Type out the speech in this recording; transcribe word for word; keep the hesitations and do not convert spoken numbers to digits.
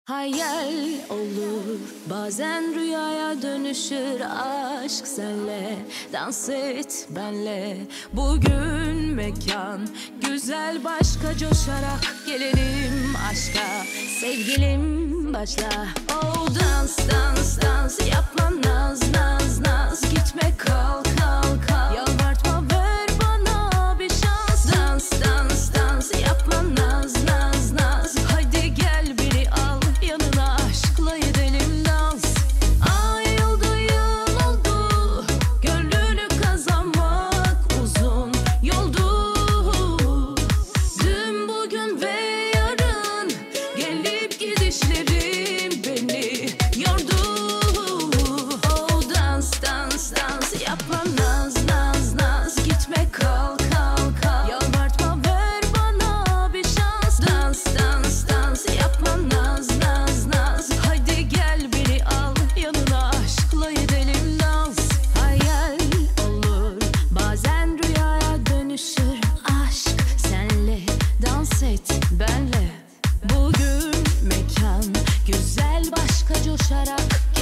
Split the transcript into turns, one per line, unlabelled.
Hayal olur, bazen rüyaya dönüşür aşk senle. Dans et benle, bugün mekan güzel, başka coşarak gelelim aşka. Sevgilim başla, oh dans dans dans, yapma naz naz naz, gitme kal kal kal, yalvartma ver bana bir şans. Dans dans dans, yapma naz naz naz, hadi gel beni al yanına, aşkla edelim dans. Ay yıldı yıl oldu, gönlünü kazanmak uzun yoldu. Dün bugün ve yarın gelip gidişlerim beni yordu. Oh dans dans dans, yapma naz naz naz, gitme kal kal kal, yalvartma ver bana bir şans. Dans dans dans, yapma naz naz naz, hadi gel beni al yanına, aşkla edelim dans. Hayal olur, bazen rüyaya dönüşür aşk senle. Dans et benle, bugün mekan güzel, başka coşarak